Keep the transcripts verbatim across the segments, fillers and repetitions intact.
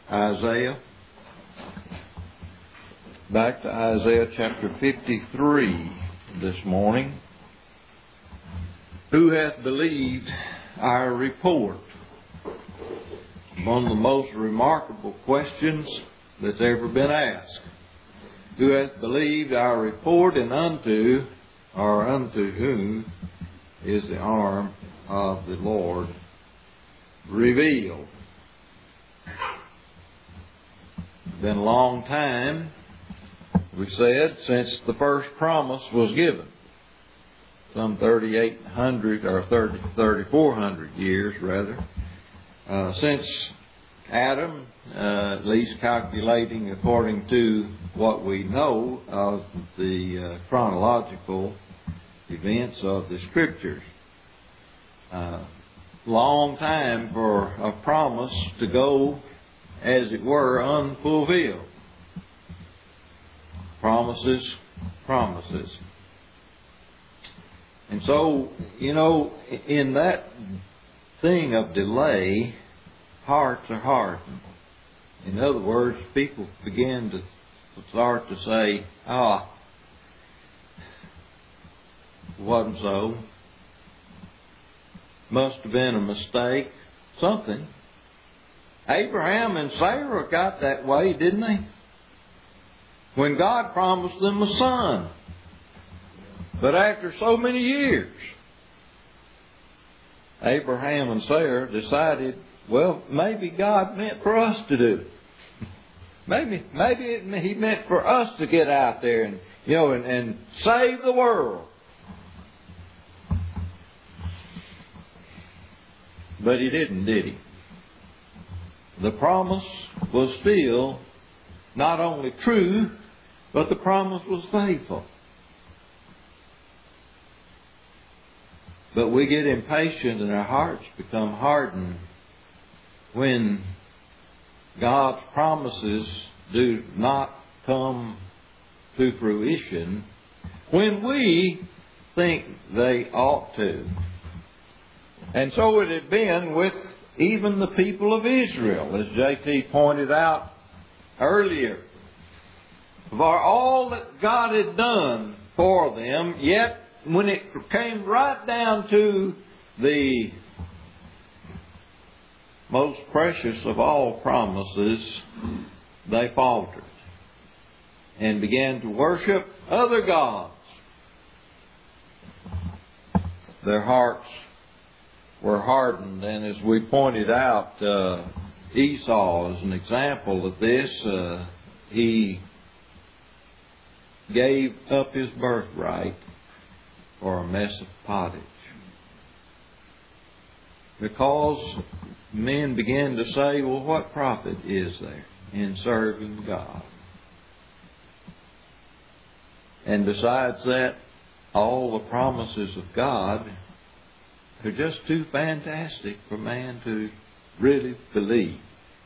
Isaiah. Back to Isaiah chapter fifty-three this morning. Who hath believed our report? One of the most remarkable questions that's ever been asked. Who hath believed our report, and unto, or unto whom, is the arm of the Lord revealed? It's been a long time, we said, since the first promise was given. Some thirty-eight hundred, or thirty, thirty-four hundred years, rather. Uh, since Adam, uh, at least calculating according to what we know of the uh, chronological events of the Scriptures. Uh, long time for a promise to go, as it were, unfulfilled. Promises, promises. And so, you know, in that thing of delay, hearts are hardened. In other words, people begin to start to say, ah, it wasn't so. Must have been a mistake. Something. Abraham and Sarah got that way, didn't they? When God promised them a son. But after so many years, Abraham and Sarah decided, well, maybe God meant for us to do it. Maybe, maybe it, He meant for us to get out there and, you know, and, and save the world. But He didn't, did He? The promise was still not only true, but the promise was faithful. But we get impatient and our hearts become hardened when God's promises do not come to fruition when we think they ought to. And so it had been with even the people of Israel, as J T pointed out earlier. For all that God had done for them, yet when it came right down to the most precious of all promises, they faltered and began to worship other gods. Their hearts were hardened, and as we pointed out, uh, Esau is an example of this. Uh, he gave up his birthright for a mess of pottage. Because men began to say, well, what profit is there in serving God? And besides that, all the promises of God are just too fantastic for man to really believe.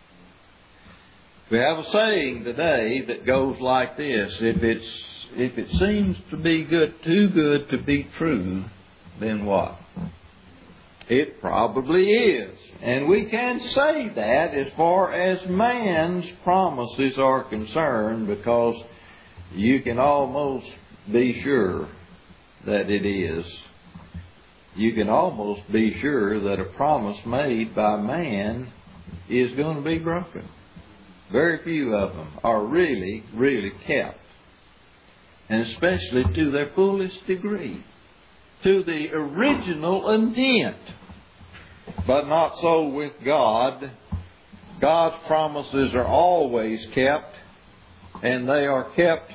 We have a saying today that goes like this: if it's if it seems to be good, too good to be true, then what? It probably is. And we can say that as far as man's promises are concerned, because you can almost be sure that it is. You can almost be sure that a promise made by man is going to be broken. Very few of them are really, really kept. And especially to their fullest degree. To the original intent. But not so with God. God's promises are always kept. And they are kept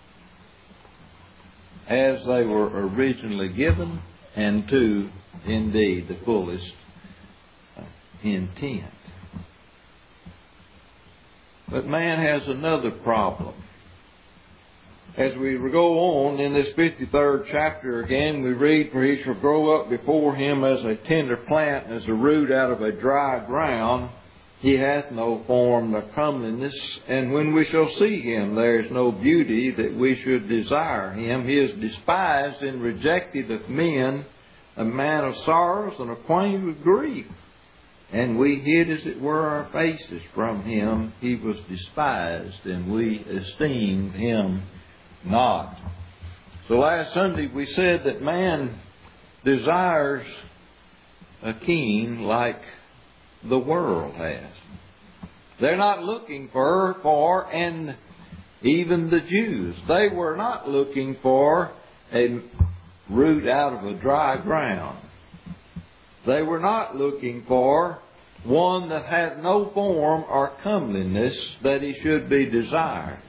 as they were originally given, and to, indeed, the fullest intent. But man has another problem. As we go on in this fifty-third chapter again, we read, for he shall grow up before him as a tender plant, as a root out of a dry ground. He hath no form nor comeliness, and when we shall see him, there is no beauty that we should desire him. He is despised and rejected of men, a man of sorrows and acquainted with grief. and we hid, as it were, our faces from Him. He was despised, and we esteemed Him not. So last Sunday we said that man desires a king like the world has. They're not looking for, for, and even the Jews, they were not looking for a root out of a dry ground. They were not looking for one that had no form or comeliness that he should be desired.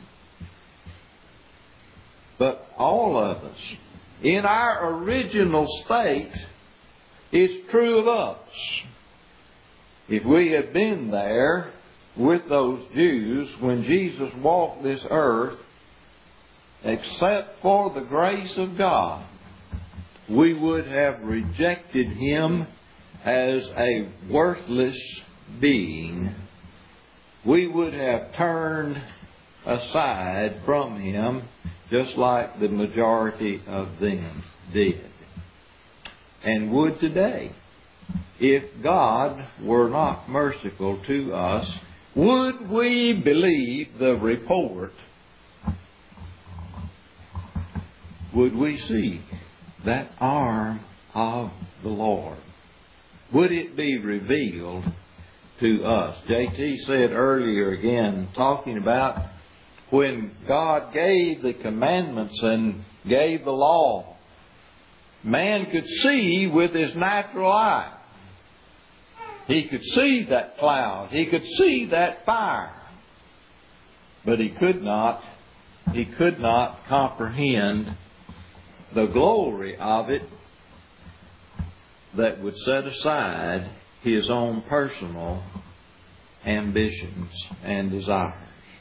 But all of us, in our original state, it's true of us. If we had been there with those Jews when Jesus walked this earth, except for the grace of God, we would have rejected Him as a worthless being. We would have turned aside from Him just like the majority of them did, and would today. If God were not merciful to us, would we believe the report? Would we see that arm of the Lord? Would it be revealed to us? J T said earlier again, talking about when God gave the commandments and gave the law, man could see with his natural eye. He could see that cloud. He could see that fire. But he could not, he could not comprehend the glory of it that would set aside his own personal ambitions and desires.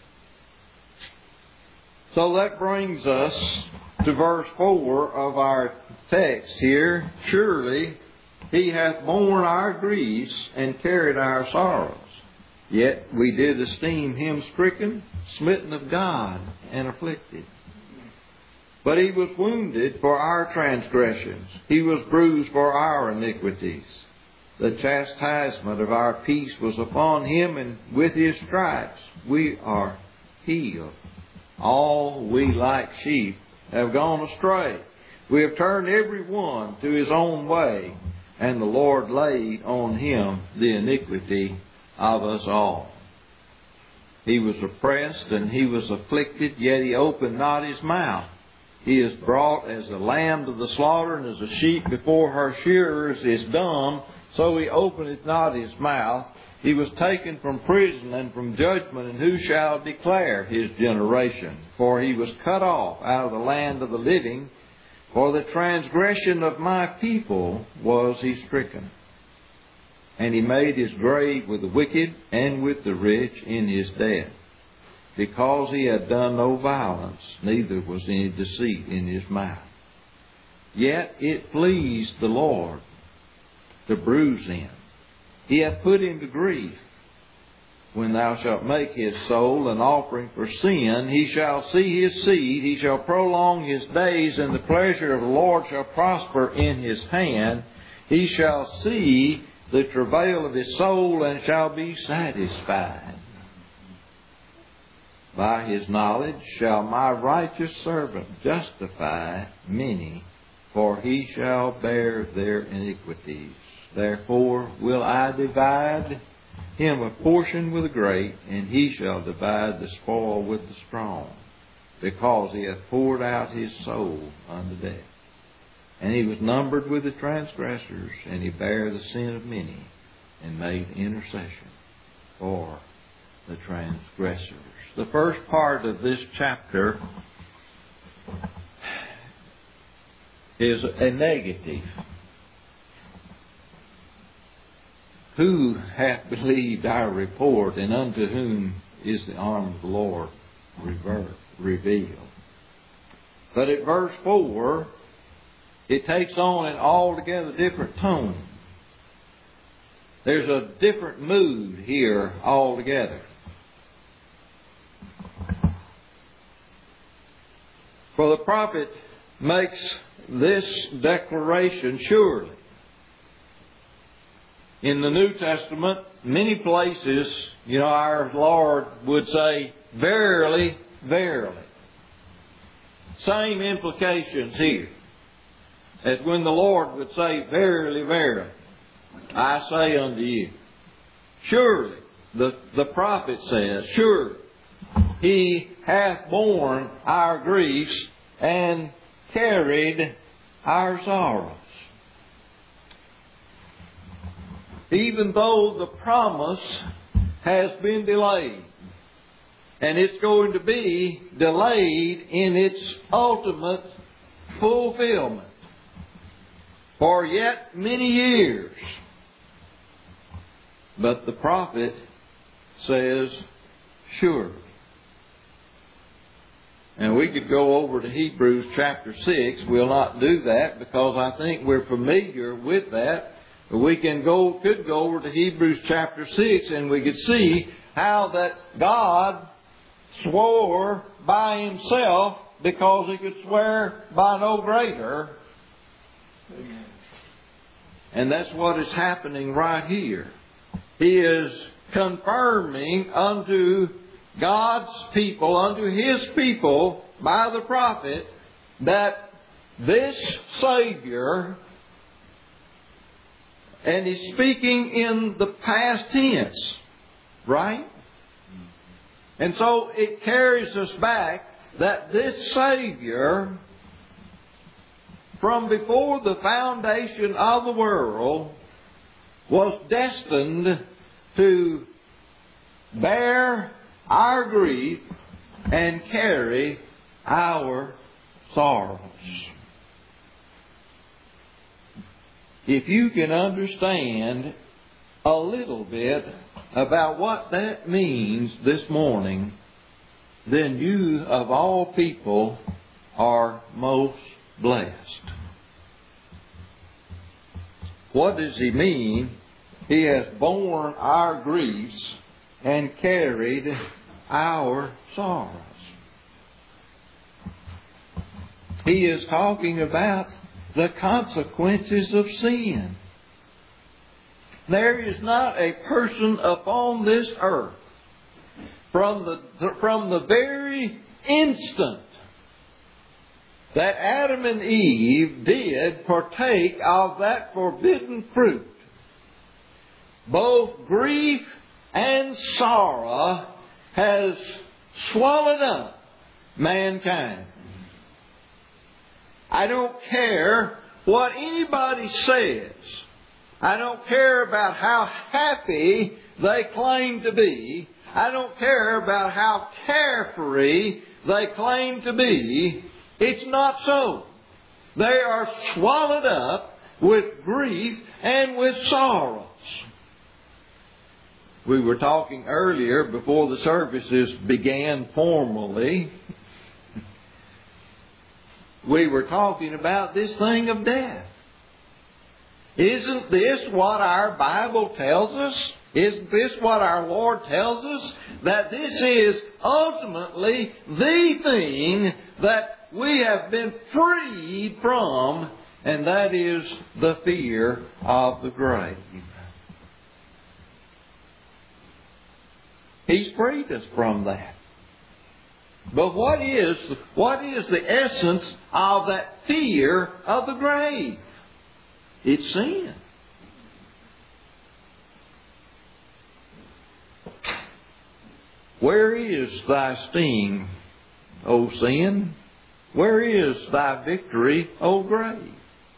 So that brings us to verse four of our text here. Surely He hath borne our griefs and carried our sorrows. Yet we did esteem Him stricken, smitten of God, and afflicted. But He was wounded for our transgressions. He was bruised for our iniquities. The chastisement of our peace was upon Him, and with His stripes we are healed. All we like sheep have gone astray. We have turned every one to his own way, and the Lord laid on Him the iniquity of us all. He was oppressed and He was afflicted, yet He opened not His mouth. He is brought as a lamb to the slaughter, and as a sheep before her shearers is dumb, so He openeth not His mouth. He was taken from prison and from judgment, and who shall declare His generation? For He was cut off out of the land of the living. For the transgression of my people was He stricken. And He made His grave with the wicked and with the rich in His death, because He had done no violence, neither was any deceit in His mouth. Yet it pleased the Lord to bruise Him. He hath put Him to grief. When thou shalt make his soul an offering for sin, he shall see his seed, he shall prolong his days, and the pleasure of the Lord shall prosper in his hand. He shall see the travail of his soul, and shall be satisfied. By his knowledge shall my righteous servant justify many, for he shall bear their iniquities. Therefore will I divide him a portion with the great, and he shall divide the spoil with the strong, because he hath poured out his soul unto death. And he was numbered with the transgressors, and he bare the sin of many, and made intercession for the transgressors. The first part of this chapter is a negative. Who hath believed our report, and unto whom is the arm of the Lord revealed? But at verse four, it takes on an altogether different tone. There's a different mood here altogether. For the prophet makes this declaration: surely in the New Testament, many places, you know, our Lord would say, verily, verily. Same implications here as when the Lord would say, verily, verily, I say unto you. Surely, the, the prophet says, surely, He hath borne our griefs and carried our sorrows. Even though the promise has been delayed, and it's going to be delayed in its ultimate fulfillment for yet many years. But the prophet says, sure. And we could go over to Hebrews chapter six. We'll not do that because I think we're familiar with that. But we can go, could go over to Hebrews chapter six and we could see how that God swore by Himself because He could swear by no greater. And that's what is happening right here. He is confirming unto God's people, unto His people, by the prophet, that this Savior, and he's speaking in the past tense, right? And so it carries us back that this Savior, from before the foundation of the world, was destined to bear our grief and carry our sorrows. If you can understand a little bit about what that means this morning, then you, of all people, are most blessed. What does He mean? He has borne our griefs and carried our sorrows. He is talking about the consequences of sin. There is not a person upon this earth, from the, from the very instant that Adam and Eve did partake of that forbidden fruit, both grief and sorrow has swallowed up mankind. I don't care what anybody says. I don't care about how happy they claim to be. I don't care about how carefree they claim to be. It's not so. They are swallowed up with grief and with sorrows. We were talking earlier, before the services began formally, we were talking about this thing of death. Isn't this what our Bible tells us? Isn't this what our Lord tells us? That this is ultimately the thing that we have been freed from, and that is the fear of the grave. He's freed us from that. But what is, what is the essence of that fear of the grave? It's sin. Where is thy sting, O sin? Where is thy victory, O grave?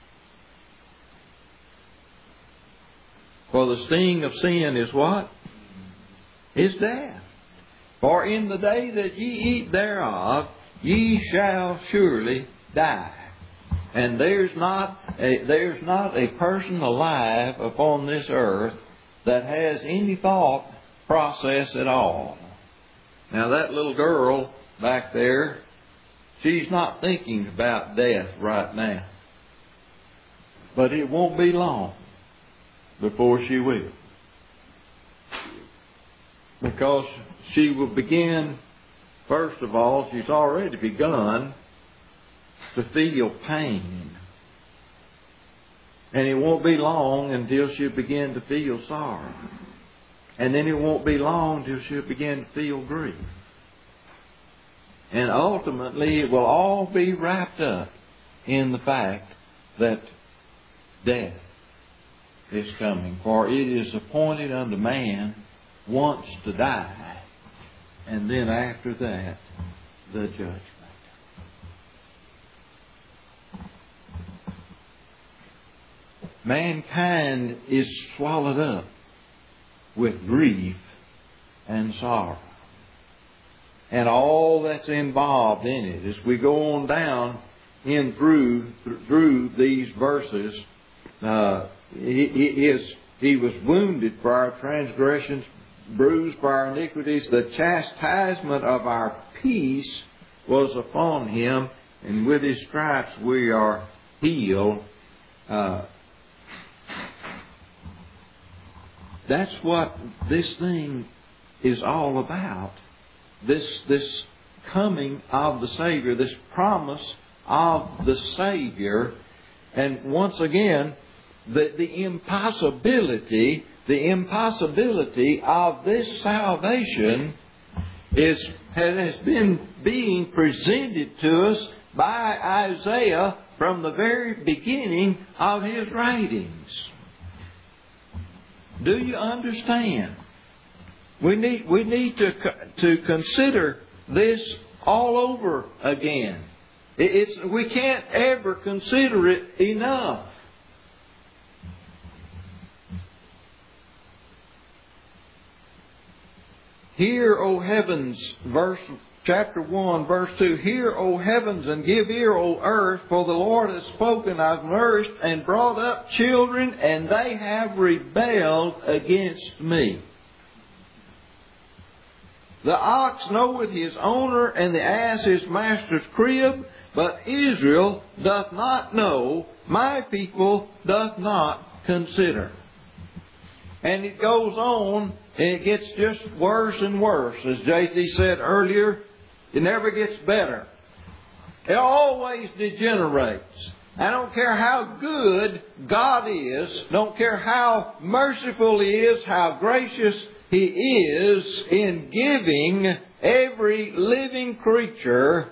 For the sting of sin is what? Is death. For in the day that ye eat thereof, ye shall surely die. And there's not a, there's not a person alive upon this earth that has any thought process at all. Now that little girl back there, she's not thinking about death right now. But it won't be long before she will. Because she will begin, first of all, she's already begun to feel pain. And it won't be long until she'll begin to feel sorrow. And then it won't be long until she'll begin to feel grief. And ultimately it will all be wrapped up in the fact that death is coming. For it is appointed unto man once to die, and then after that, the judgment. Mankind is swallowed up with grief and sorrow, and all that's involved in it. As we go on down in through through these verses, uh, he, he, is, he was wounded for our transgressions, bruised for our iniquities. The chastisement of our peace was upon Him, and with His stripes we are healed. Uh, that's what this thing is all about. This, this coming of the Savior, this promise of the Savior. And once again, the, the impossibility, the impossibility of this salvation is, has been being presented to us by Isaiah from the very beginning of his writings. Do you understand? We need, we need to, to consider this all over again. It's, we can't ever consider it enough. Hear, O heavens, verse chapter one, verse two. Hear, O heavens, and give ear, O earth, for the Lord has spoken. I've nourished and brought up children, and they have rebelled against me. The ox knoweth his owner, and the ass his master's crib, but Israel doth not know, my people doth not consider. And it goes on, and it gets just worse and worse. As J T said earlier, it never gets better. It always degenerates. I don't care how good God is, don't care how merciful He is, how gracious He is in giving every living creature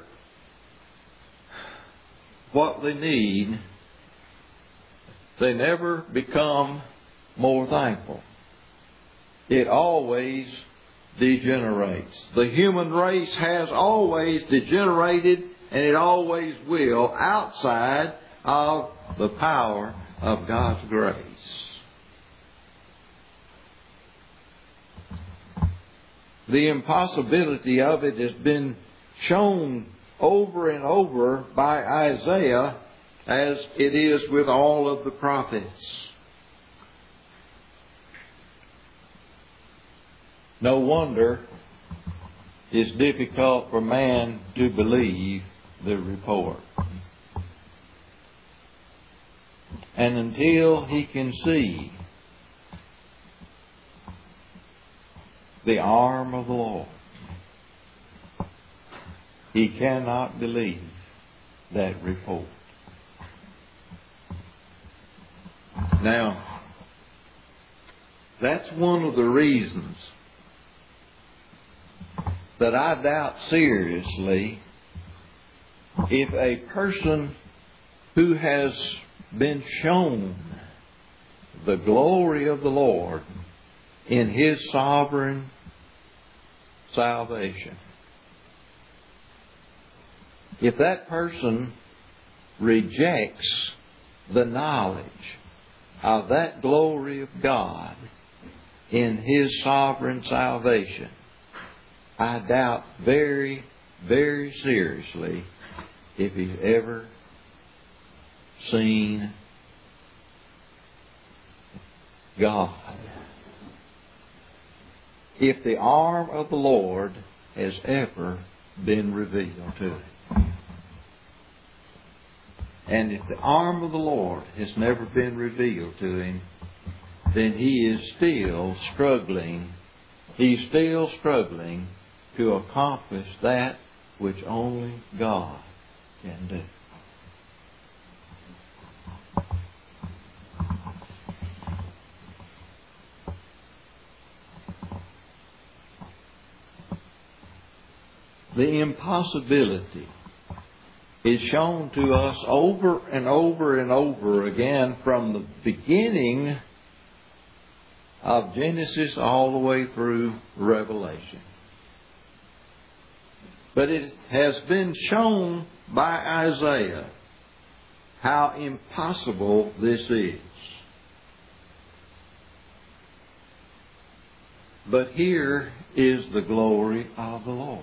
what they need, they never become more thankful. It always degenerates. The human race has always degenerated, and it always will, outside of the power of God's grace. The impossibility of it has been shown over and over by Isaiah, as it is with all of the prophets. No wonder it's difficult for man to believe the report. And until he can see the arm of the Lord, he cannot believe that report. Now, that's one of the reasons that I doubt seriously if a person who has been shown the glory of the Lord in His sovereign salvation, if that person rejects the knowledge of that glory of God in His sovereign salvation, I doubt very, very seriously if he's ever seen God. If the arm of the Lord has ever been revealed to him. And if the arm of the Lord has never been revealed to him, then he is still struggling. He's still struggling to accomplish that which only God can do. the impossibility is shown to us over and over and over again from the beginning of Genesis all the way through Revelation. But it has been shown by Isaiah how impossible this is. But here is the glory of the Lord.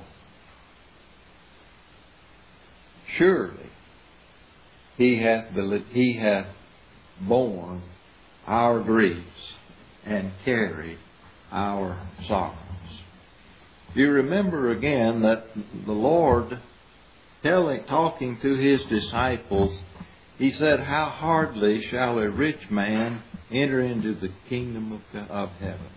Surely He hath, he hath borne our griefs and carried our sorrows. You remember again that the Lord, telling, talking to His disciples, He said, "How hardly shall a rich man enter into the kingdom of, of heaven."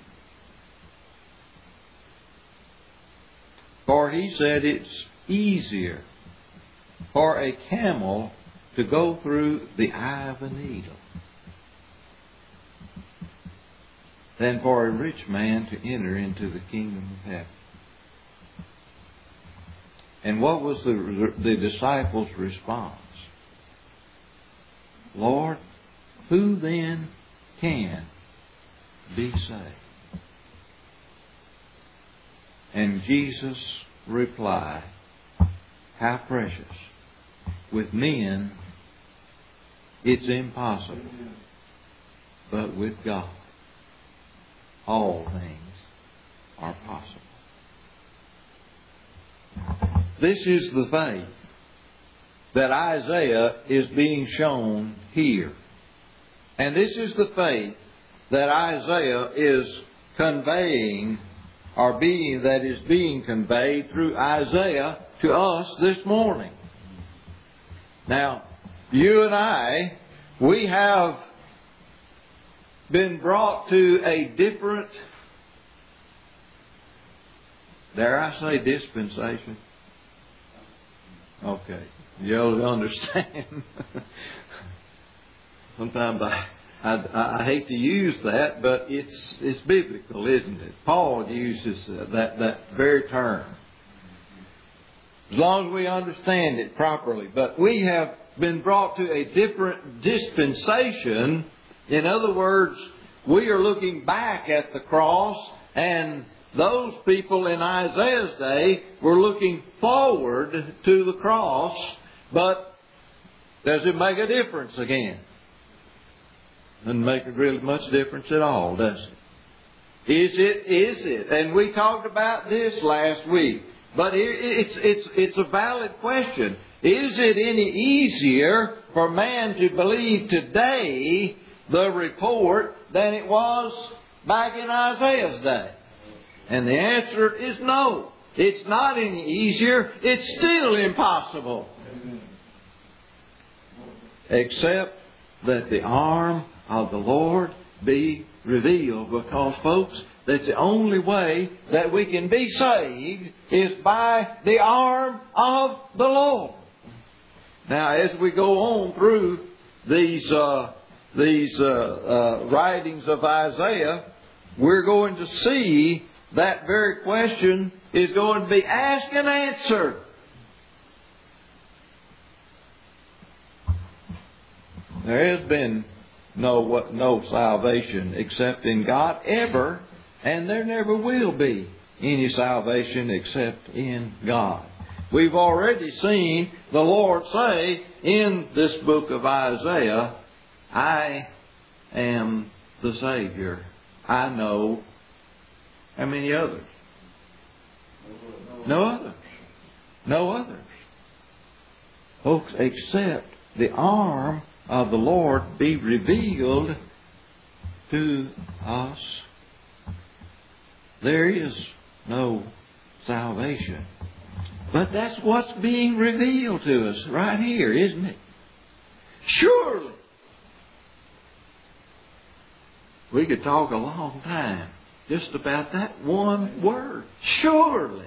For He said it's easier for a camel to go through the eye of a needle than for a rich man to enter into the kingdom of heaven. And what was the, the disciples' response? "Lord, who then can be saved?" And Jesus replied, "How precious! With men it's impossible, but with God all things are possible." This is the faith that Isaiah is being shown here. And this is the faith that Isaiah is conveying, or being, that is being conveyed through Isaiah to us this morning. Now, you and I, we have been brought to a different, dare I say, dispensation? Okay, you'll understand. Sometimes I, I I hate to use that, but it's it's biblical, isn't it? Paul uses that that very term. As long as we understand it properly. But we have been brought to a different dispensation. In other words, we are looking back at the cross, and those people in Isaiah's day were looking forward to the cross. But does it make a difference again? Doesn't make really much difference at all, does it? Is it? Is it? And we talked about this last week. But it's, it's, it's a valid question. Is it any easier for man to believe today the report than it was back in Isaiah's day? And the answer is no. It's not any easier. It's still impossible. Except that the arm of the Lord be revealed. Because, folks, that's the only way that we can be saved is by the arm of the Lord. Now, as we go on through these uh, these uh, uh, writings of Isaiah, we're going to see that very question is going to be asked and answered. There has been no no salvation except in God ever. And there never will be any salvation except in God. We've already seen the Lord say in this book of Isaiah, "I am the Savior." I know how many others? No others. No others. Folks, except the arm of the Lord be revealed to us, there is no salvation. But that's what's being revealed to us right here, isn't it? Surely. We could talk a long time just about that one word. Surely.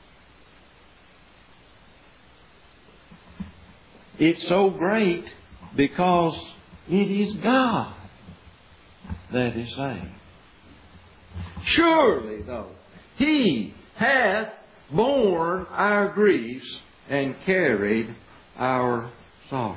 It's so great because it is God that is saved. Surely, though, He hath borne our griefs and carried our sorrows.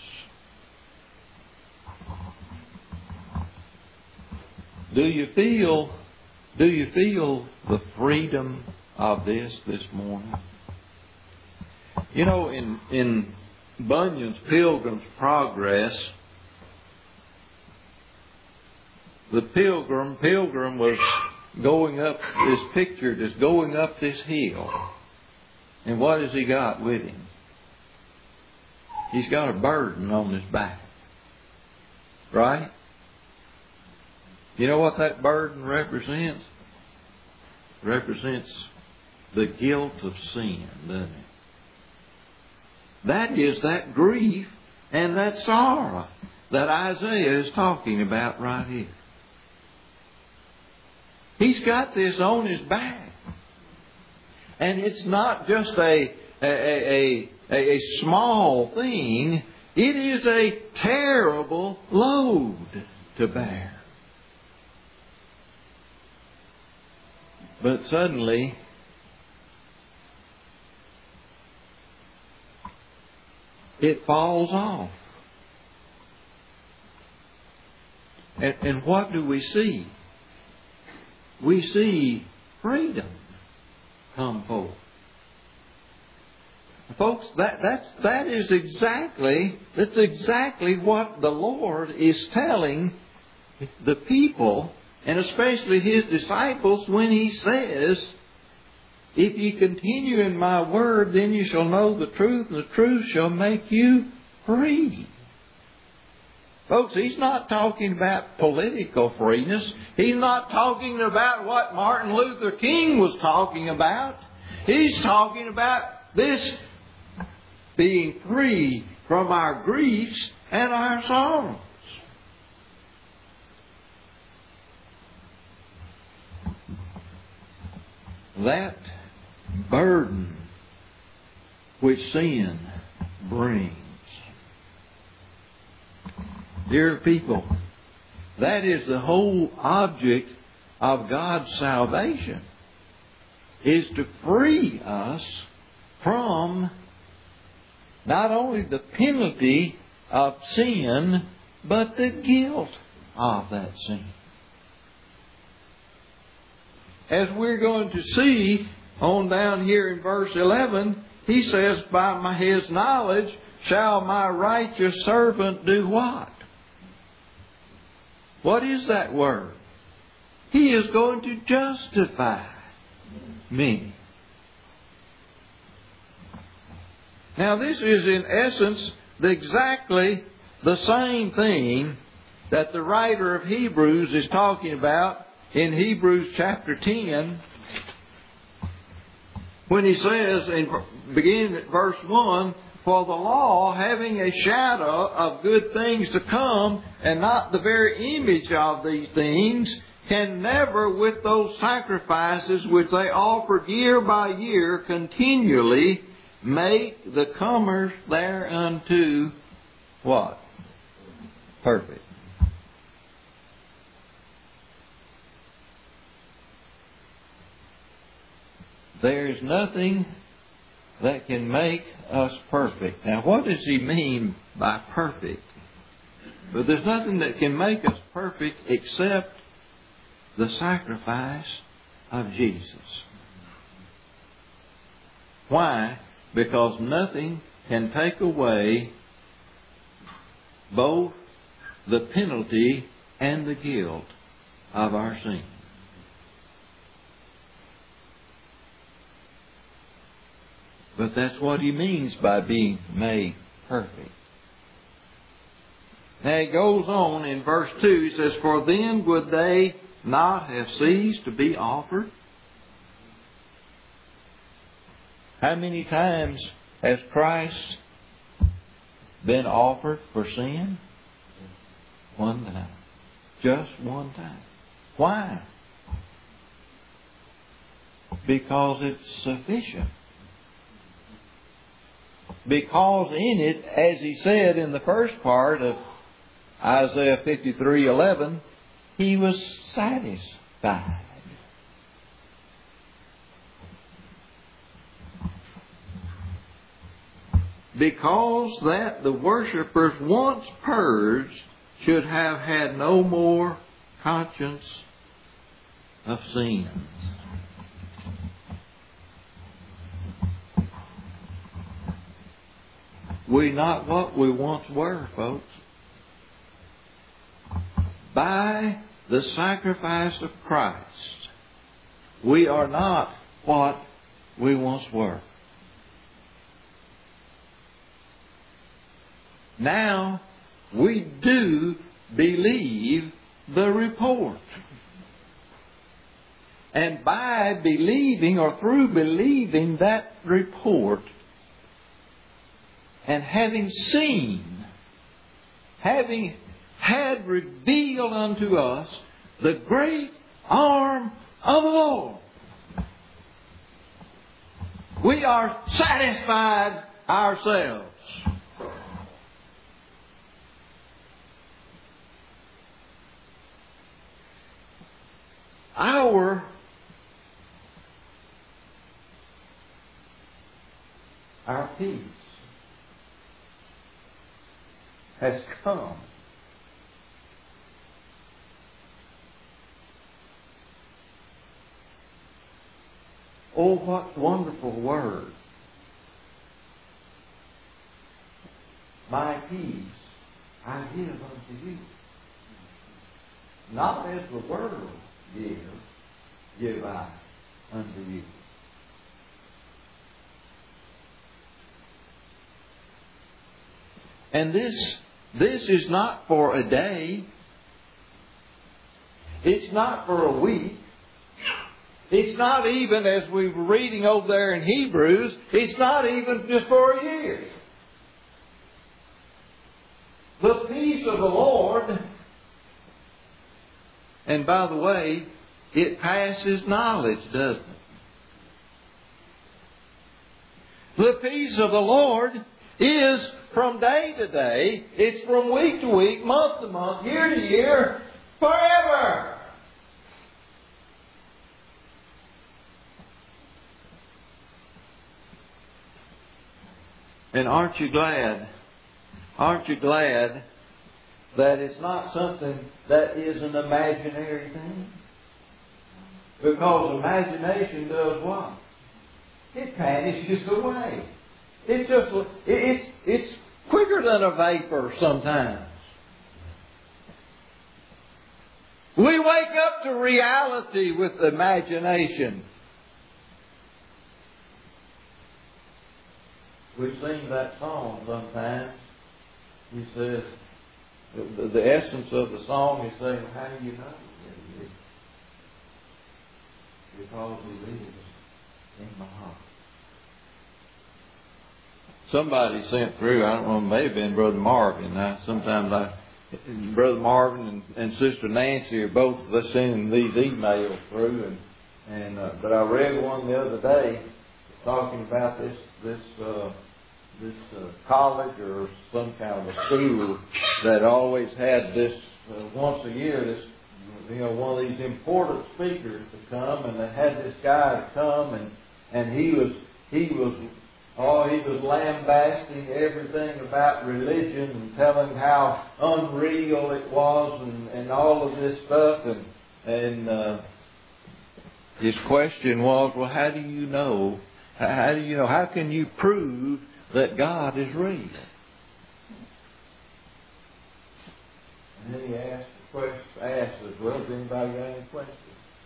Do you feel, do you feel the freedom of this this morning? You know, in, in Bunyan's Pilgrim's Progress, the pilgrim, pilgrim was going up, is pictured as going up this hill. And what has he got with him? He's got a burden on his back. Right? You know what that burden represents? It represents the guilt of sin, doesn't it? That is that grief and that sorrow that Isaiah is talking about right here. He's got this on his back. And it's not just a, a, a, a, a small thing. It is a terrible load to bear. But suddenly, it falls off. And, and what do we see? We see freedom come forth. Folks, that, that, that is exactly, that's exactly what the Lord is telling the people, and especially His disciples, when He says, if ye continue in my word, then you shall know the truth, and the truth shall make you free. Folks, He's not talking about political freeness. He's not talking about what Martin Luther King was talking about. He's talking about this being free from our griefs and our sorrows. That burden which sin brings. Dear people, that is the whole object of God's salvation, is to free us from not only the penalty of sin, but the guilt of that sin. As we're going to see on down here in verse eleven, he says, by my, His knowledge shall my righteous servant do what? What is that word? He is going to justify me. Now this is in essence the exactly the same thing that the writer of Hebrews is talking about in Hebrews chapter ten, when he says, in beginning at verse one, for the law, having a shadow of good things to come, and not the very image of these things, can never with those sacrifices which they offered year by year continually make the comers thereunto what? Perfect. There is nothing that can make us perfect. Now, what does he mean by perfect? But there's nothing that can make us perfect except the sacrifice of Jesus. Why? Because nothing can take away both the penalty and the guilt of our sin. But that's what he means by being made perfect. Now he goes on in verse two, he says, for then would they not have ceased to be offered? How many times has Christ been offered for sin? One time. Just one time. Why? Because it's sufficient. Because in it, as he said in the first part of Isaiah fifty-three eleven, he was satisfied. because that the worshippers once purged should have had no more conscience of sins. We not what we once were, folks. By the sacrifice of Christ, we are not what we once were. Now, we do believe the report. And by believing, or through believing that report, and having seen, having had revealed unto us the great arm of the Lord, we are satisfied ourselves. Our our peace has come oh, what wonderful word. My peace I give unto you. Not as the world gives, give I unto you. And this, this is not for a day. It's not for a week. It's not even, as we were reading over there in Hebrews, it's not even just for a year. The peace of the Lord, and by the way, it passes knowledge, doesn't it? The peace of the Lord is from day to day, it's from week to week, month to month, year to year, forever. And aren't you glad? Aren't you glad that it's not something that is an imaginary thing? Because imagination does what? It vanishes away. It's just it's it's quicker than a vapor sometimes. We wake up to reality with imagination. We sing that song sometimes. He says, the, the essence of the song is saying, how do you know? Because He lives in my heart. Somebody sent through, I don't know, it may have been Brother Marvin. Now, sometimes I, Brother Marvin and, and Sister Nancy are both of us sending these emails through. And, and uh, but I read one the other day talking about this this uh, this uh, college or some kind of a school that always had this uh, once a year, this you know one of these important speakers to come, and they had this guy to come, and and he was he was oh he was lambasting everything about religion and telling how unreal it was and, and all of this stuff, and and uh, his question was, well, how do you know? How do you know? How can you prove that God is real? And then he asked the question, asked as well, has anybody got any questions?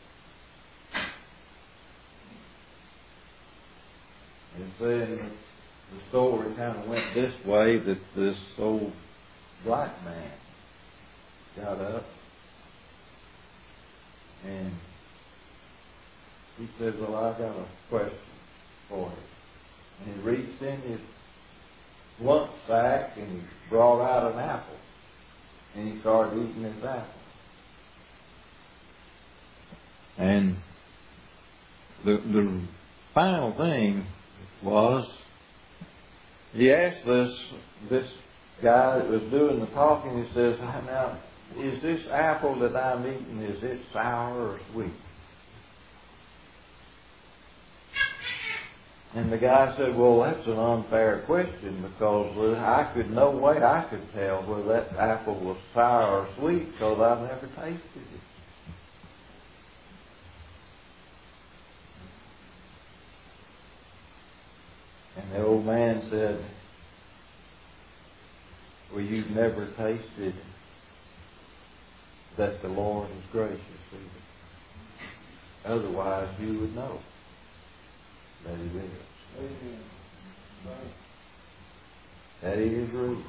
And saying the story kind of went this way, that this old black man got up and he said, well, I got a question for him. And he reached in his lunch sack and he brought out an apple. And he started eating his apple. And the the final thing was, he asked this this guy that was doing the talking, he says, now, is this apple that I'm eating, is it sour or sweet? And the guy said, well, that's an unfair question because I could, no way I could tell whether that apple was sour or sweet because I've never tasted it. And the old man said, well, you've never tasted that the Lord is gracious either. Otherwise you would know that He is. Amen. That He is real.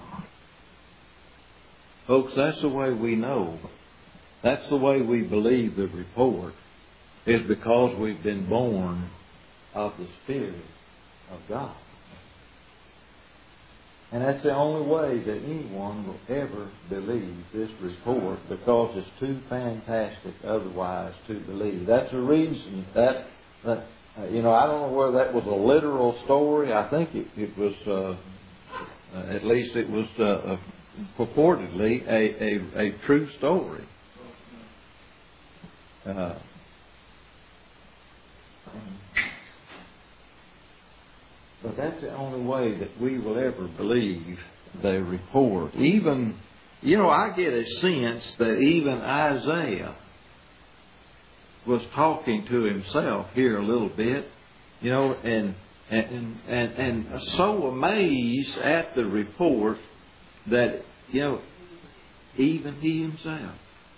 Folks, that's the way we know. That's the way we believe the report, is because we've been born of the Spirit of God. And that's the only way that anyone will ever believe this report, because it's too fantastic otherwise to believe. That's the reason that, that uh, you know, I don't know whether that was a literal story. I think it, it was, uh, uh, at least it was uh, uh, purportedly a, a, a true story. Uh, But that's the only way that we will ever believe the report. Even, you know, I get a sense that even Isaiah was talking to himself here a little bit, you know, and and and, and so amazed at the report that, you know, even he himself.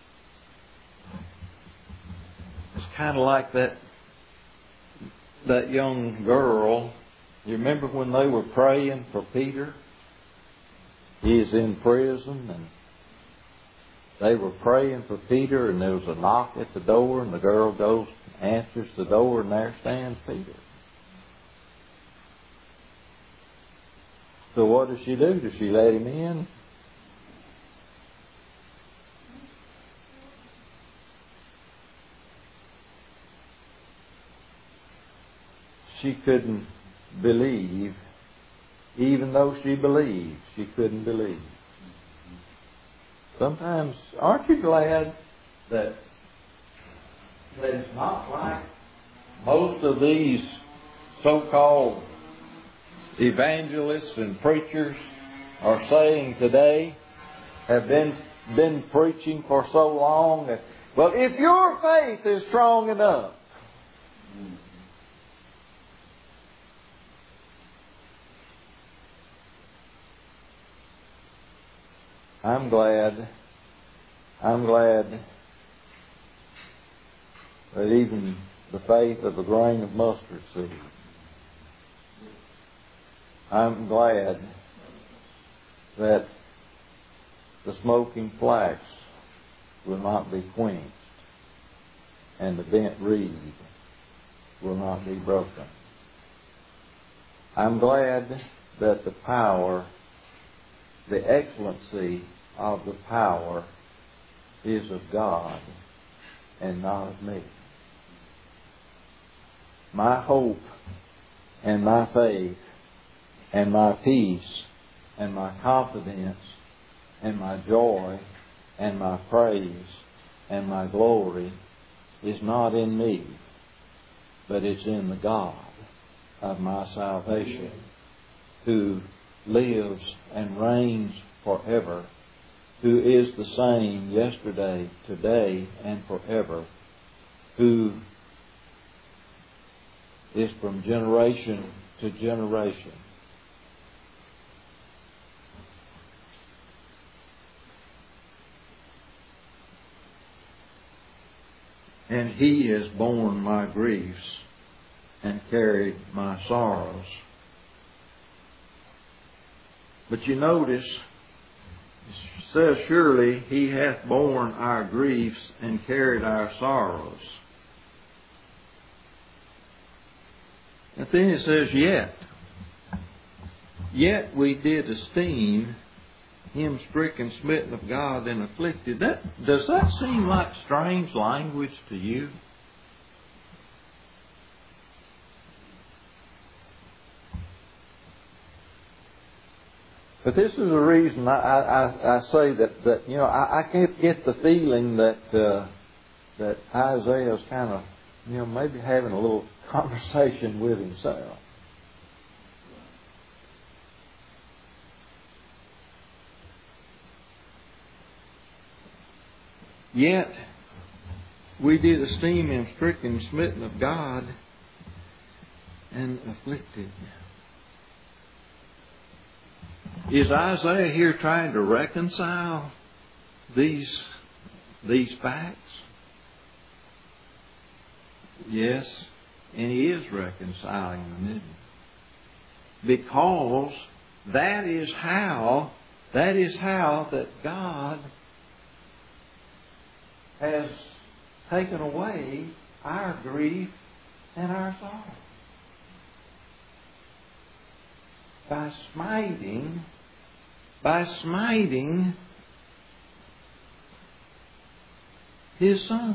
It's kind of like that that young girl. You remember when they were praying for Peter? He is in prison, and they were praying for Peter, and there was a knock at the door, and the girl goes, answers the door, and there stands Peter. So what does she do? Does she let him in? She couldn't believe. Even though she believed, she couldn't believe. Sometimes, aren't you glad that, that it's not like most of these so-called evangelists and preachers are saying today, have been, been preaching for so long that, well, if your faith is strong enough, I'm glad, I'm glad that even the faith of a grain of mustard seed, I'm glad that the smoking flax will not be quenched and the bent reed will not be broken. I'm glad that the power, the excellency of the power is of God and not of me. My hope and my faith and my peace and my confidence and my joy and my praise and my glory is not in me, but it's in the God of my salvation, who lives and reigns forever, who is the same yesterday, today, and forever, who is from generation to generation. And He has borne my griefs and carried my sorrows. But you notice, it says, surely He hath borne our griefs and carried our sorrows. And then it says, yet. Yet we did esteem Him stricken, smitten of God, and afflicted. That, does that seem like strange language to you? But this is the reason I, I, I say that, that you know, I, I can't get the feeling that uh, that Isaiah's kind of, you know, maybe having a little conversation with himself. Yet we did esteem him stricken, smitten of God, and afflicted. Is Isaiah here trying to reconcile these, these facts? Yes, and he is reconciling them, isn't he? Because that is how, that is how that God has taken away our grief and our sorrow. By smiting, by smiting His Son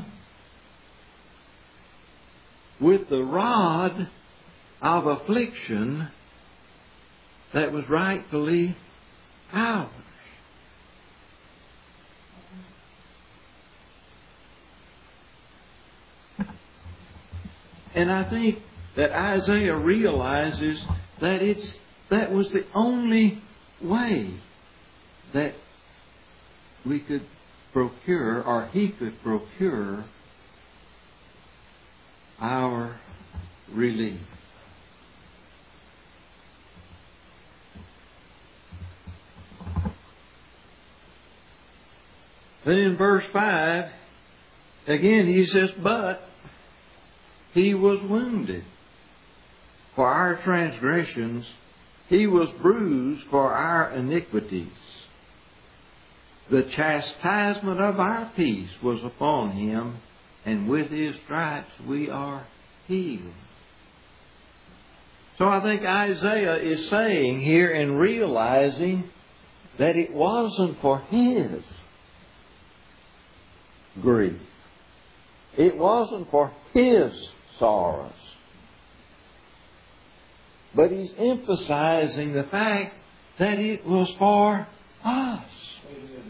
with the rod of affliction that was rightfully ours. And I think that Isaiah realizes that it's that was the only way that we could procure, or he could procure, our relief. Then in verse five, again he says, but He was wounded for our transgressions, He was bruised for our iniquities. The chastisement of our peace was upon Him, and with His stripes we are healed. So I think Isaiah is saying here and realizing that it wasn't for his grief. It wasn't for his sorrows. But he's emphasizing the fact that it was for us. Amen.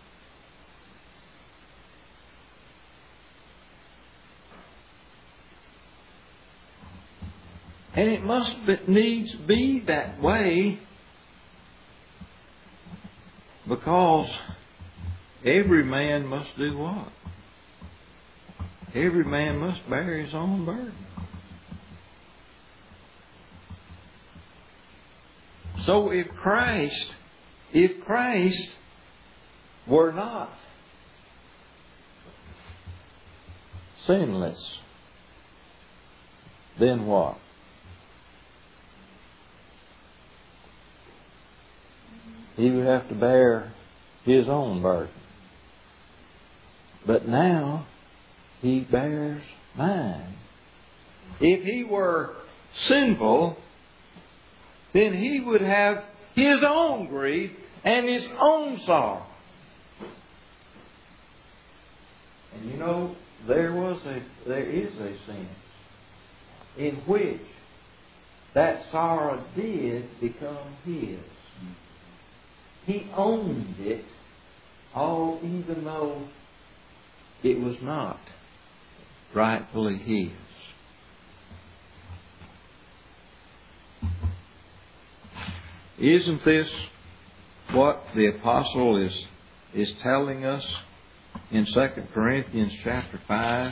And it must needs be that way because every man must do what? Every man must bear his own burden. So if Christ, if Christ were not sinless, then what? He would have to bear his own burden. But now He bears mine. If He were sinful, then He would have His own grief and His own sorrow. And you know, there was a there is a sense in which that sorrow did become His. He owned it, all even though it was not rightfully His. Isn't this what the apostle is, is telling us in Second Corinthians chapter five?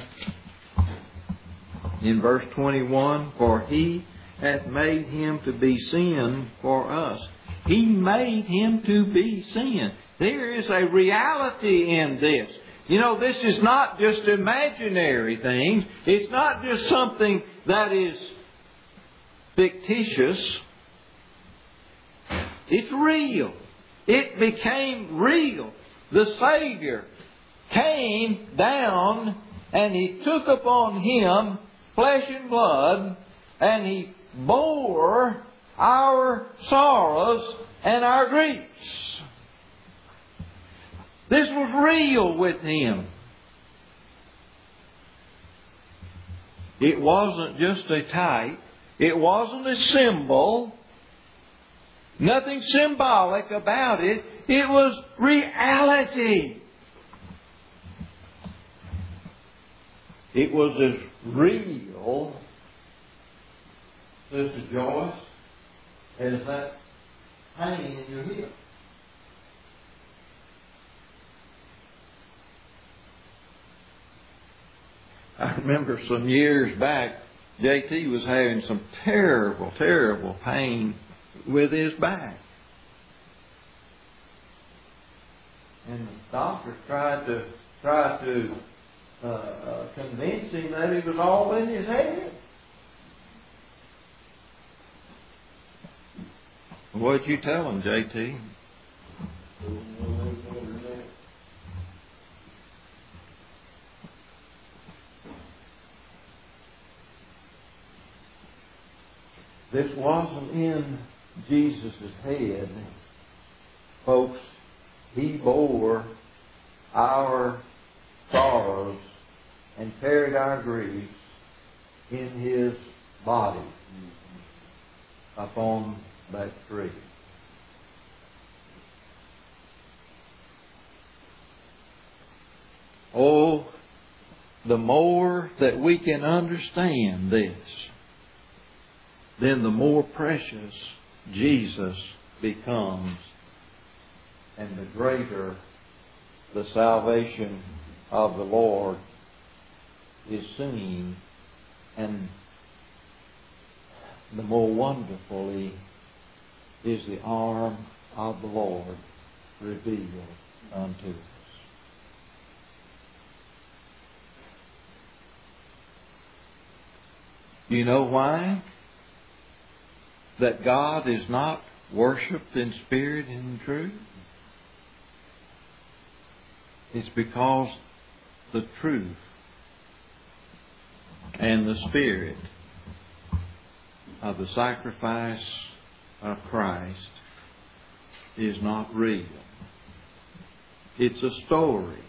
In verse twenty-one, for He hath made Him to be sin for us. He made Him to be sin. There is a reality in this. You know, this is not just imaginary things. It's not just something that is fictitious. It's real. It became real. The Savior came down and He took upon Him flesh and blood, and He bore our sorrows and our griefs. This was real with Him. It wasn't just a type. It wasn't a symbol. Nothing symbolic about it. It was reality. It was as real, Sister Joyce, as that pain in your hip. I remember some years back, J T was having some terrible, terrible pain with his back. And the doctor tried to tried to uh, uh, convince him that it was all in his head. What'd you tell him, J T? This wasn't in Jesus' head, folks. He bore our sorrows and carried our griefs in His body upon that tree. Oh, the more that we can understand this, then the more precious Jesus becomes, and the greater the salvation of the Lord is seen, and the more wonderfully is the arm of the Lord revealed unto us. You know why? That God is not worshipped in spirit and in truth? It's because the truth and the spirit of the sacrifice of Christ is not real. It's a story.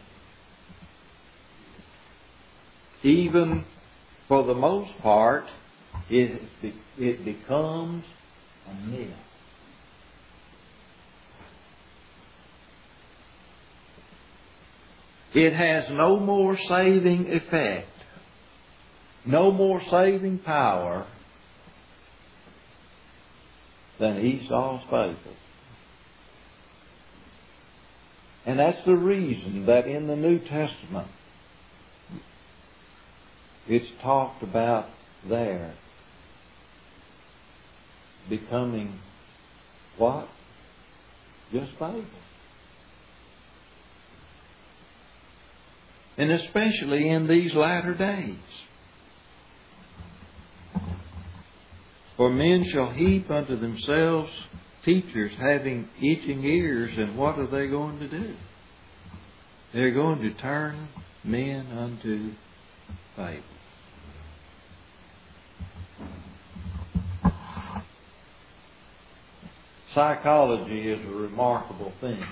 Even for the most part, it, it becomes a myth. It has no more saving effect, no more saving power than Esau's fable. And that's the reason that in the New Testament it's talked about there becoming what? Just fable. And especially in these latter days. For men shall heap unto themselves teachers having itching ears, and what are they going to do? They're going to turn men unto fables. Psychology is a remarkable thing.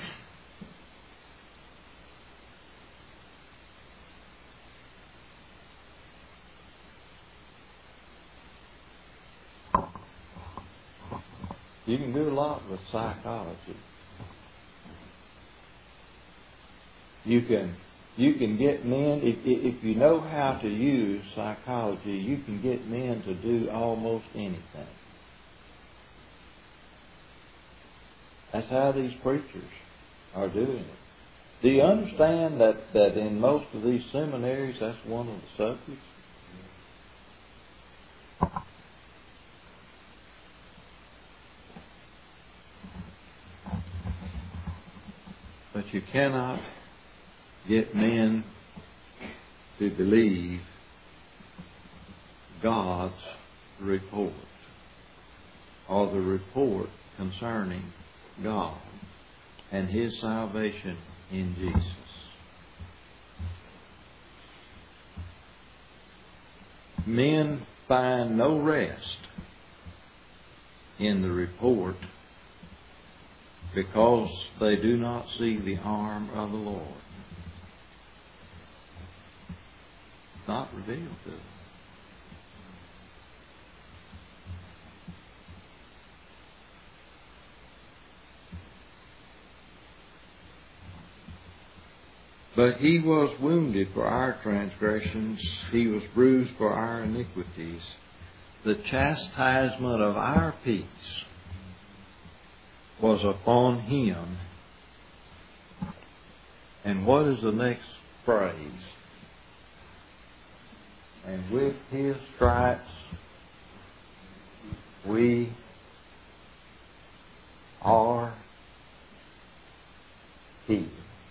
You can do a lot with psychology. You can you can get men, if, if you know how to use psychology, you can get men to do almost anything. That's how these preachers are doing it. Do you understand that, that in most of these seminaries, that's one of the subjects? But you cannot get men to believe God's report, or the report concerning God and His salvation in Jesus. Men find no rest in the report because they do not see the arm of the Lord. It's not revealed to them. But He was wounded for our transgressions, He was bruised for our iniquities. The chastisement of our peace was upon Him. And what is the next phrase? And with His stripes we are healed.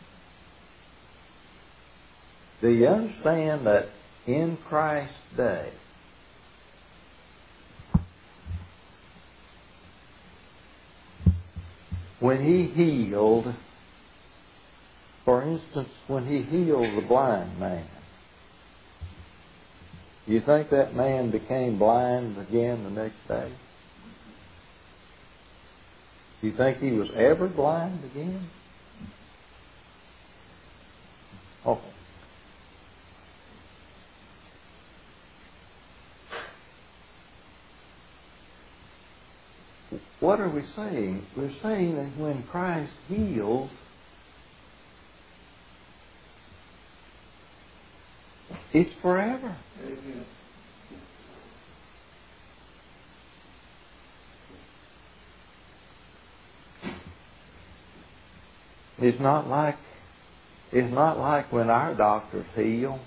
Do you understand that in Christ's day, when He healed, for instance, when He healed the blind man, you think that man became blind again the next day? You think he was ever blind again? Oh. What are we saying? We're saying that when Christ heals, it's forever. Amen. It's not like it's not like when our doctors heal.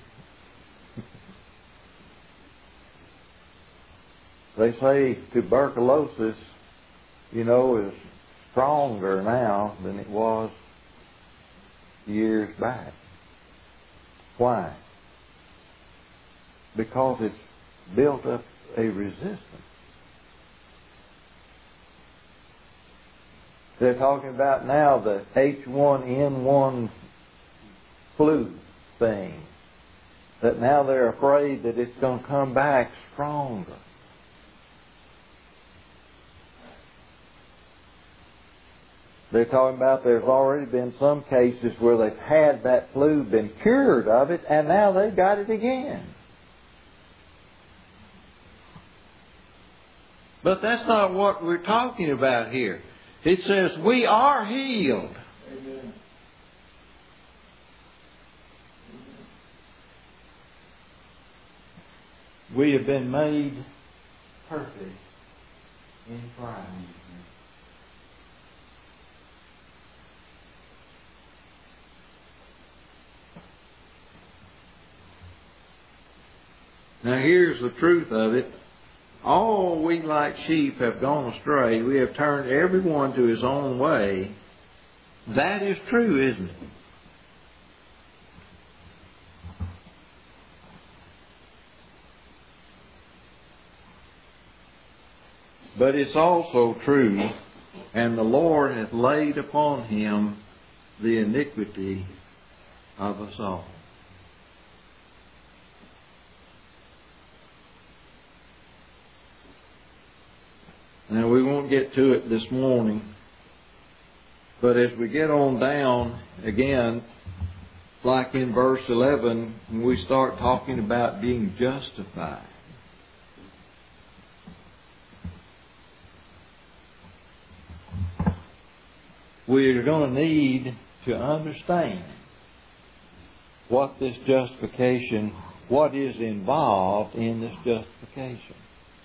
They say tuberculosis, you know, is stronger now than it was years back. Why? Because it's built up a resistance. They're talking about now the H one N one flu thing. That now they're afraid that it's going to come back stronger. They're talking about there's already been some cases where they've had that flu, been cured of it, and now they've got it again. But that's not what we're talking about here. It says we are healed. Amen. We have been made perfect in Christ. Now here's the truth of it. All we like sheep have gone astray. We have turned everyone to his own way. That is true, isn't it? But it's also true, and the Lord hath laid upon him the iniquity of us all. Now, we won't get to it this morning, but as we get on down again, like in verse eleven, when we start talking about being justified, we're going to need to understand what this justification, what is involved in this justification.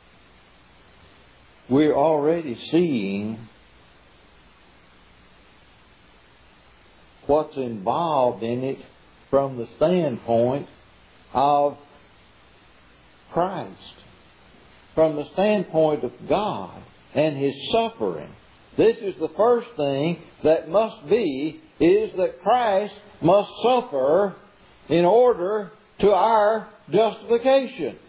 We're already seeing what's involved in it from the standpoint of Christ, from the standpoint of God and His suffering. This is the first thing that must be, is that Christ must suffer in order to our justification.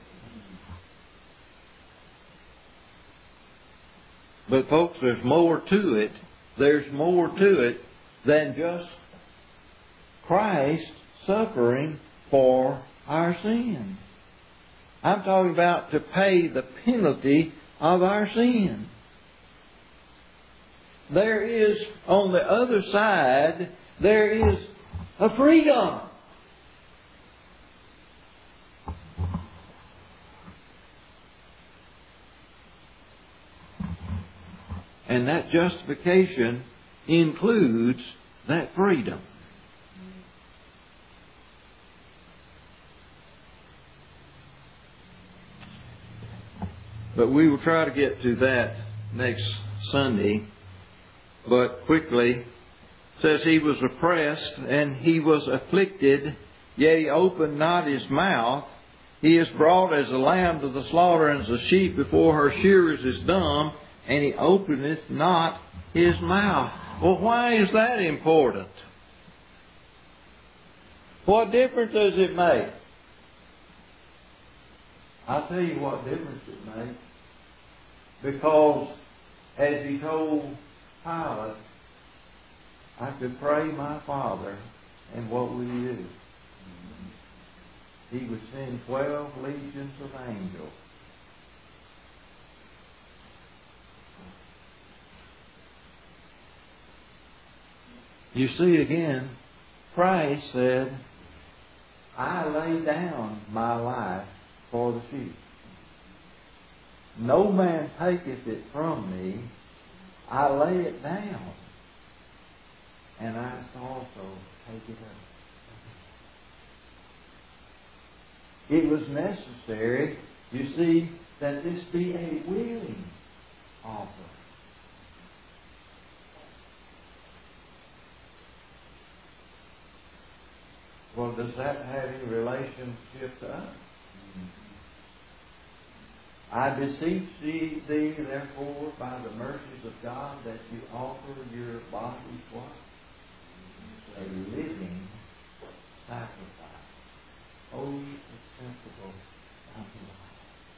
But folks, there's more to it. There's more to it than just Christ suffering for our sin. I'm talking about to pay the penalty of our sin. There is, on the other side, there is a freedom. And that justification includes that freedom. But we will try to get to that next Sunday. But quickly, it says he was oppressed and he was afflicted, yea, opened not his mouth. He is brought as a lamb to the slaughter, and as a sheep before her shearers is dumb, and He openeth not His mouth. Well, why is that important? What difference does it make? I'll tell you what difference it makes. Because, as He told Pilate, I could pray my Father, and what would He do? He would send twelve legions of angels. You see again, Christ said, I lay down my life for the sheep. No man taketh it from me. I lay it down, and I also take it up. It was necessary, you see, that this be a willing offer. Well, does that have any relationship to us? I beseech thee, thee, therefore, by the mercies of God, that you offer your bodies what? A living sacrifice, holy, acceptable unto God.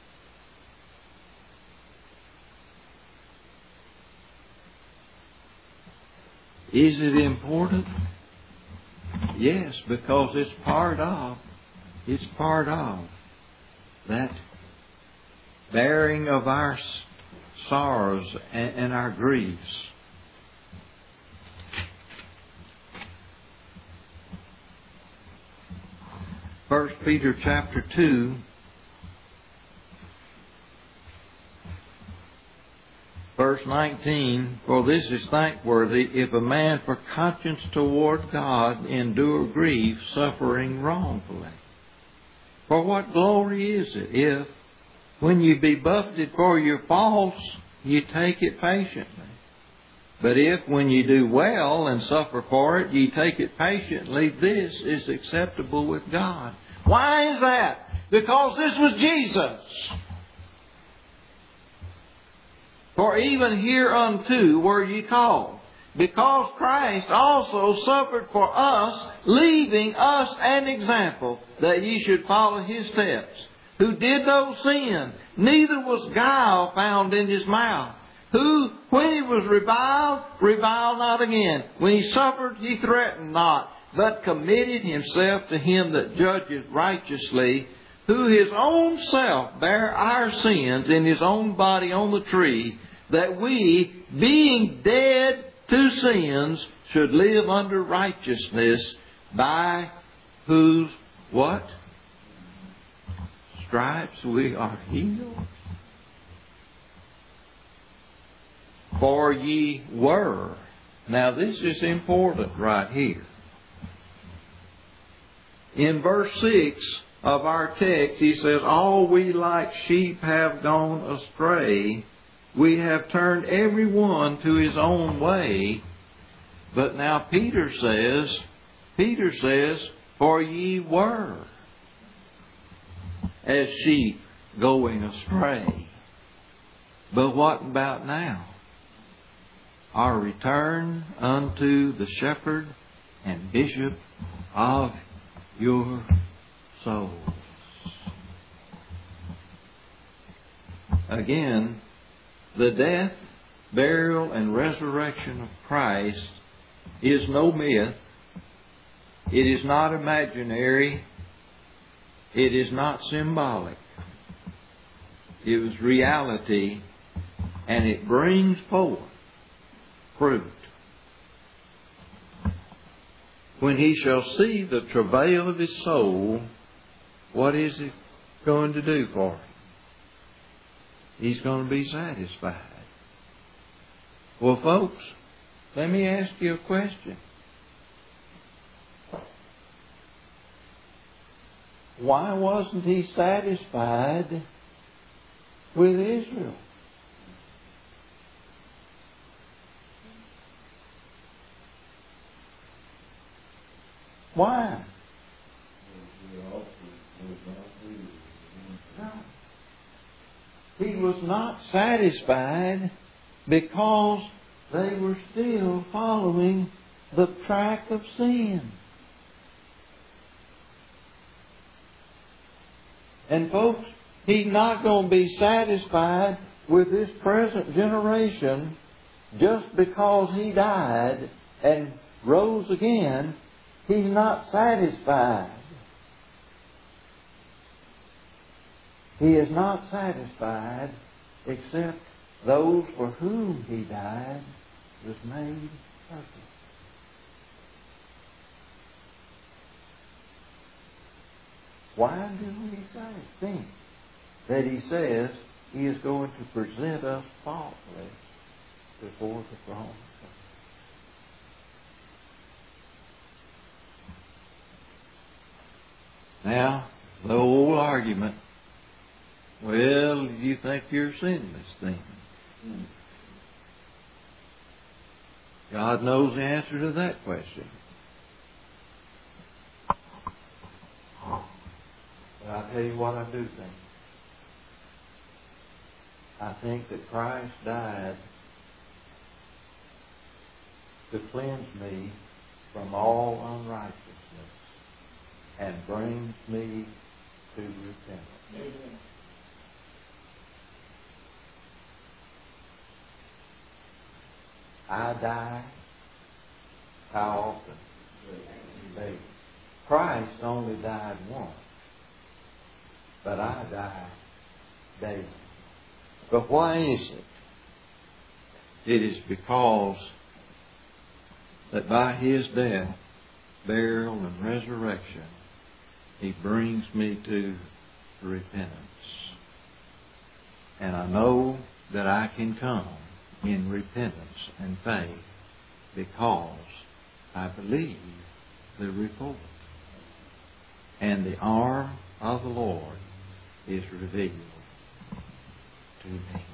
Is it important? Yes, because it's part of, it's part of that bearing of our sorrows and, and our griefs. First Peter chapter two, verse nineteen, for this is thankworthy, if a man for conscience toward God endure grief, suffering wrongfully. For what glory is it, if, when you be buffeted for your faults, you take it patiently? But if, when you do well and suffer for it, ye take it patiently, this is acceptable with God. Why is that? Because this was Jesus. For even hereunto were ye called, because Christ also suffered for us, leaving us an example, that ye should follow His steps, who did no sin, neither was guile found in His mouth, who, when He was reviled, reviled not again. When He suffered, He threatened not, but committed Himself to Him that judgeth righteously, who His own self bare our sins in His own body on the tree, that we, being dead to sins, should live under righteousness, by whose, what? Stripes we are healed. For ye were. Now this is important right here. In verse six of our text, he says, all we like sheep have gone astray. We have turned every one to his own way. But now Peter says, Peter says, for ye were as sheep going astray. But what about now? Our return unto the shepherd and bishop of your souls. Again, the death, burial, and resurrection of Christ is no myth. It is not imaginary. It is not symbolic. It was reality, and it brings forth fruit. When he shall see the travail of his soul, what is it going to do for him? He's going to be satisfied. Well, folks, let me ask you a question. Why wasn't he satisfied with Israel? Why? No. He was not satisfied because they were still following the track of sin. And folks, He's not going to be satisfied with this present generation just because He died and rose again. He's not satisfied. He is not satisfied except those for whom He died was made perfect. Why do we say, think that He says He is going to present us faultless before the throne of God? Now, the old argument, well, you think you're sinless then. God knows the answer to that question. But I'll tell you what I do think. I think that Christ died to cleanse me from all unrighteousness and brings me to repentance. Amen. I die how often? Daily. Christ only died once, but I die daily. But why is it? It is because that by His death, burial, and resurrection, He brings me to repentance. And I know that I can come in repentance and faith because I believe the report. And the arm of the Lord is revealed to me.